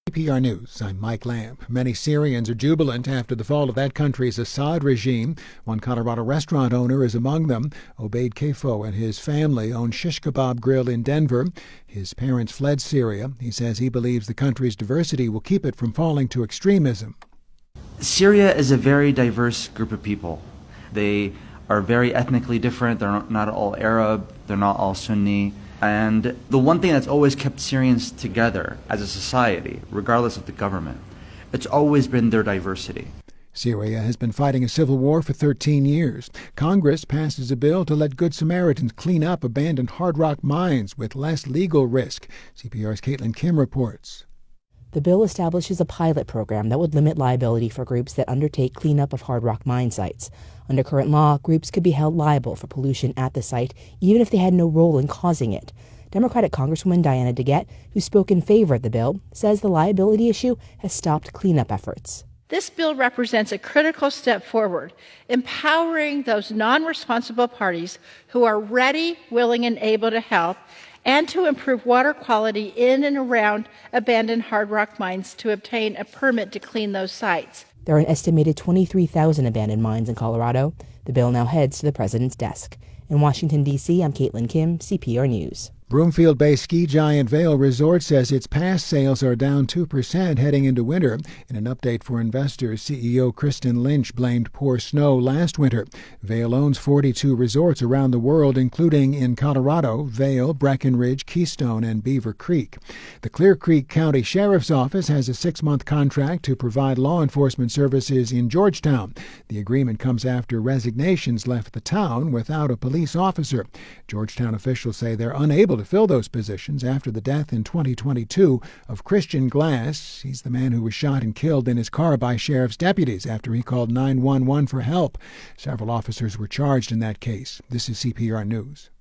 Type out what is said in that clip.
CPR News, I'm Mike Lamb. Many Syrians are jubilant after the fall of that country's Assad regime. One Colorado restaurant owner is among them. Obaid Kefo and his family own Shish Kebab Grill in Denver. His parents fled Syria. He says he believes the country's diversity will keep it from falling to extremism. Syria is a very diverse group of people. They are very ethnically different. They're not all Arab. They're not all Sunni. And the one thing that's always kept Syrians together as a society, regardless of the government, it's always been their diversity. Syria has been fighting a civil war for 13 years. Congress passes a bill to let Good Samaritans clean up abandoned hard rock mines with less legal risk. CPR's Caitlin Kim reports. The bill establishes a pilot program that would limit liability for groups that undertake cleanup of hard rock mine sites. Under current law, groups could be held liable for pollution at the site, even if they had no role in causing it. Democratic Congresswoman Diana DeGette, who spoke in favor of the bill, says the liability issue has stopped cleanup efforts. This bill represents a critical step forward, empowering those non-responsible parties who are ready, willing, and able to help, and to improve water quality in and around abandoned hard rock mines to obtain a permit to clean those sites. There are an estimated 23,000 abandoned mines in Colorado. The bill now heads to the president's desk. In Washington, D.C., I'm Caitlin Kim, CPR News. Broomfield-based ski giant Vail Resort says its pass sales are down 2% heading into winter. In an update for investors, CEO Kristen Lynch blamed poor snow last winter. Vail owns 42 resorts around the world, including in Colorado, Vail, Breckenridge, Keystone, and Beaver Creek. The Clear Creek County Sheriff's Office has a 6-month contract to provide law enforcement services in Georgetown. The agreement comes after resignations left the town without a police officer. Georgetown officials say they're unable to fill those positions after the death in 2022 of Christian Glass. He's the man who was shot and killed in his car by sheriff's deputies after he called 911 for help. Several officers were charged in that case. This is CPR News.